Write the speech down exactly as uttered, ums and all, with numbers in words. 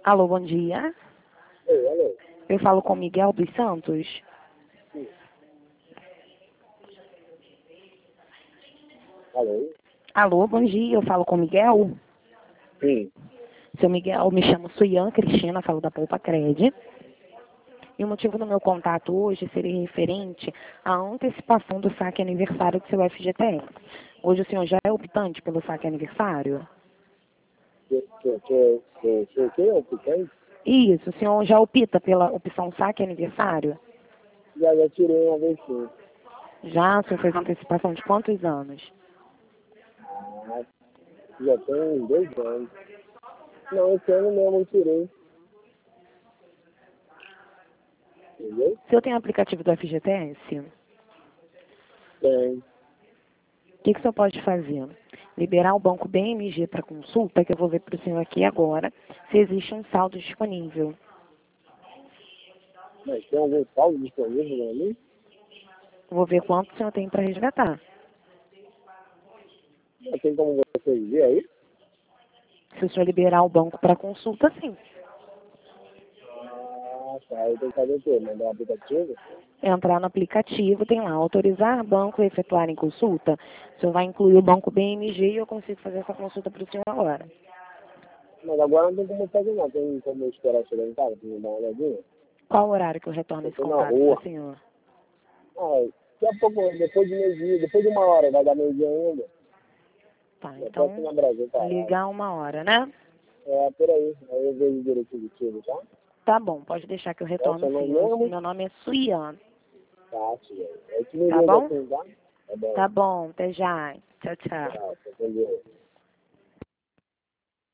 Alô, bom dia. Oi, alô. Eu falo com Miguel dos Santos. Sim. Alô? Alô, bom dia. Eu falo com Miguel. Sim. Seu Miguel, me chamo Suian Cristina, falo da Poupa Cred. E o motivo do meu contato hoje seria referente à antecipação do saque aniversário do seu F G T S. Hoje o senhor já é optante pelo saque aniversário? Que, que, que, que, que, que é o picante? Isso, o senhor já opta pela opção saque aniversário? Já, já tirei uma vez sim. Já, o senhor fez antecipação de quantos anos? Ah, já tem uns dois anos. Não, esse ano mesmo eu tirei. Entendeu? O senhor tem aplicativo do F G T S? Tem. O que, que o senhor pode fazer? Liberar o banco B M G para consulta, que eu vou ver para o senhor aqui agora, se existe um saldo disponível. Mas tem algum saldo disponível pra mim? Vou ver quanto o senhor tem para resgatar. Não tem como você ver aí? Se o senhor liberar o banco para consulta, sim. Ah, tá. Eu tenho que fazer o quê? Mandar um aplicativo? Entrar no aplicativo, tem lá, autorizar banco a efetuar em consulta. O senhor vai incluir o banco B M G e eu consigo fazer essa consulta para o senhor agora. Mas agora não tem como fazer não. Tem como eu esperar chegar em casa pra me dar uma olhadinha? Qual horário que eu retorno Eu esse tô na contato para rua. o senhor? Ah, daqui a pouco, depois de meio-dia, depois de uma hora, vai dar meio-dia ainda. Tá, É então, próximo na Brasil, parado. ligar uma hora, né? É, por aí. Aí eu vejo direitinho de tudo, tá? Tá bom, pode deixar que eu Qual é o retorno seu nome sim. Eu- mesmo? Meu nome é Suian, Tá, sim. Eu te me tá ligo bom? assim, tá? Tá bom. Tá bom, até já. Tchau, tchau. Tchau, entendeu?